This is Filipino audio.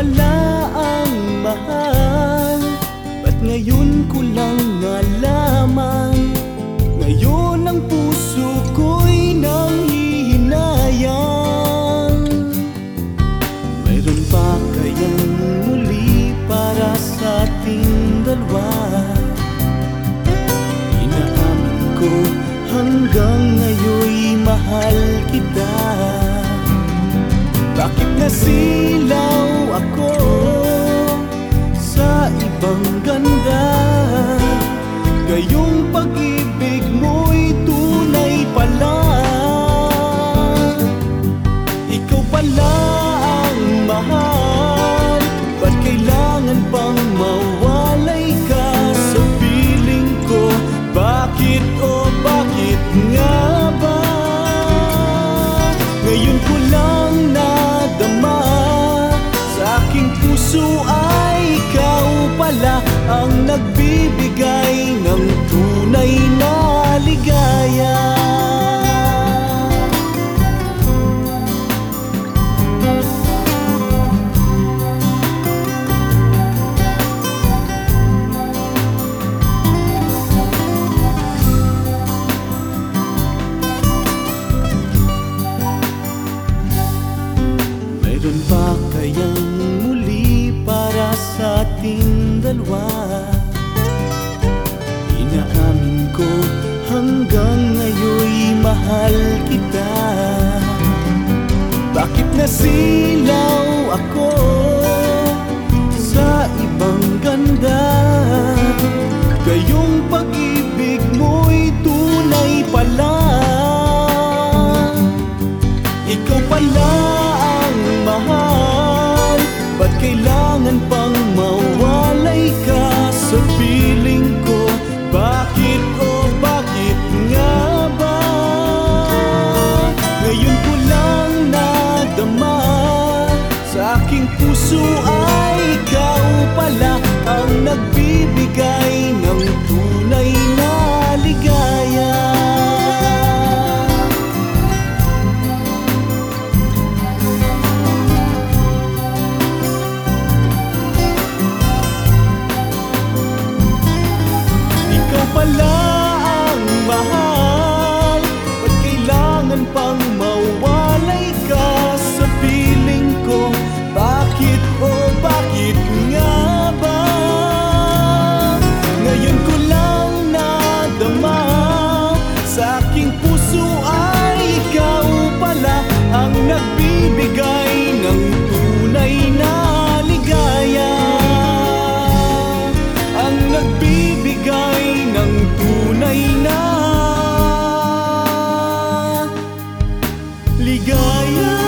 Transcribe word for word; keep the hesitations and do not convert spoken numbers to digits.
pala ang mahal. Ba't ngayon ko lang nalaman? Ngayon ang puso ko'y nanghihinayang. Mayroon pa kayang muli para sa ating dalawa? Inaamin ko hanggang ngayon'y mahal kita. Bakit nasilaw ako sa ibang ganda? Gayong pag-ibig mo'y tunay pala. Ikaw pala ang mahal. Ba't kailangan pang mawalay ka sa piling ko? Bakit o bakit nga ba? Ngayon ko lang nadama, sa aking puso ay ikaw pala ang nagbibigay ng tunay na ligaya. Mayroon pa kayang muli para sa ating dalawa? Inaamin ko hanggang ngayon'y mahal kita. Bakit nasilaw ako sa ibang ganda? Gayong pag-ibig mo'y tunay pala. Ikaw pala ang mahal. Ba't kailangan pang mawalay ka sa piling ko? Bakit o bakit nga ba? Ngayon ko lang nadama, sa aking puso ay ikaw pala ang nagbibigay ng tunay na ligaya. Pala ang mahal. Ba't kailangan pang mawalay ka sa piling ko? Bakit o bakit nga ba? Ngayon ko lang nadama, sa aking puso ay ikaw pala ang nagbibigay ng tunay na ligaya. Ang nagbibigay ng tunay na ligaya.